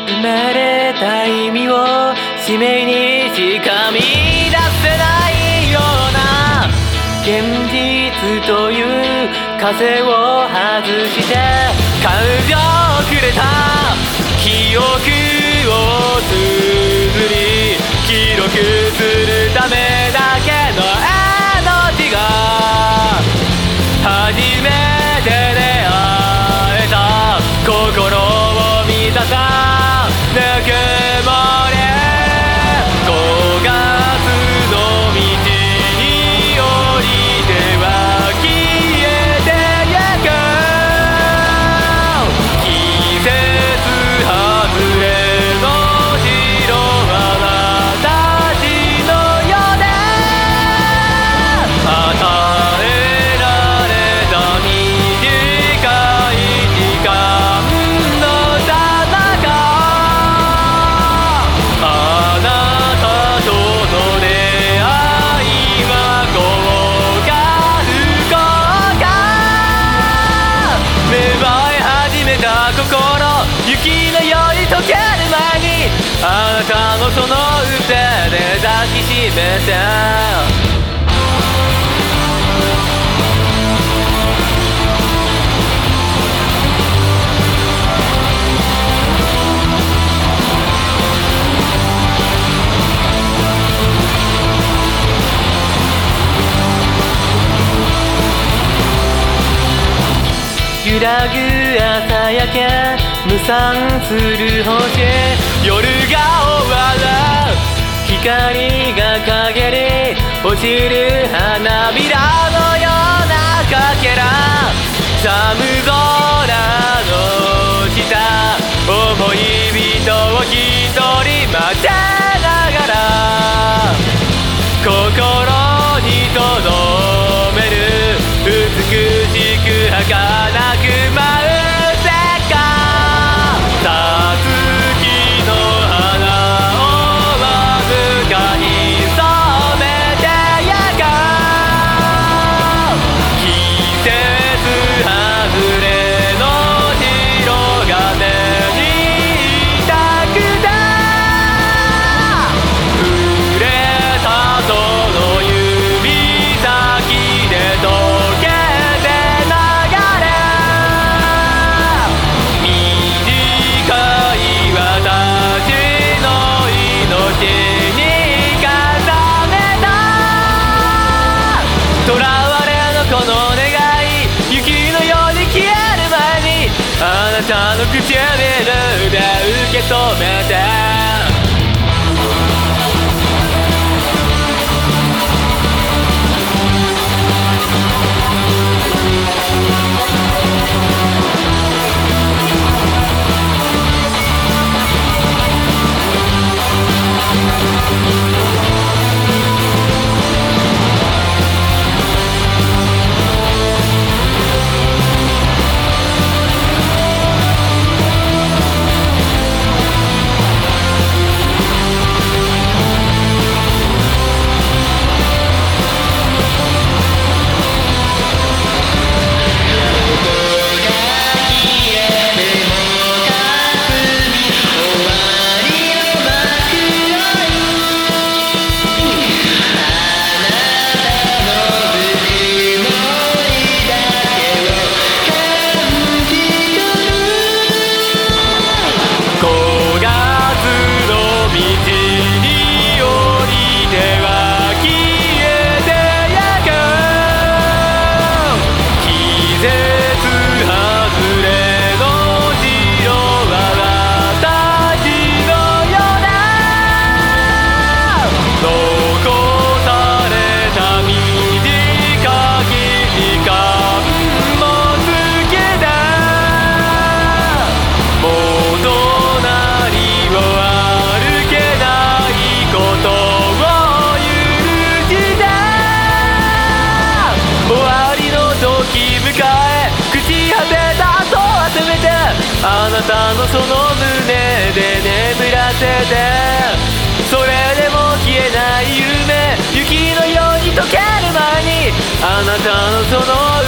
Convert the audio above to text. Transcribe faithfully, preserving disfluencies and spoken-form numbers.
生まれた意味を使命にしか見出せないような現実という風を外して感情をくれた記憶を綴り記録するためだけの命が初めて出会えた心を満たさぬくもりごがつの道に降りては消えてゆく季節外れの白は私のようで与えられた短い時間のさなかあなたとの出会いは幸か不幸か芽生え始めた心雪のように溶ける前にあなたのその腕で抱きしめて揺らぐ朝焼け無散する星夜が終わる光が陰に落ちる花びらのようなかけら寒空の下思い人を一人待ちながら心に留める美しく儚く舞う世界さつきの花をわずかに染めてゆく季節外れの白が目に痛くて触れたその指先で溶けてあなたの唇で受け止めてあなたのその胸で眠らせてそれでも消えない夢雪のように溶ける前にあなたのその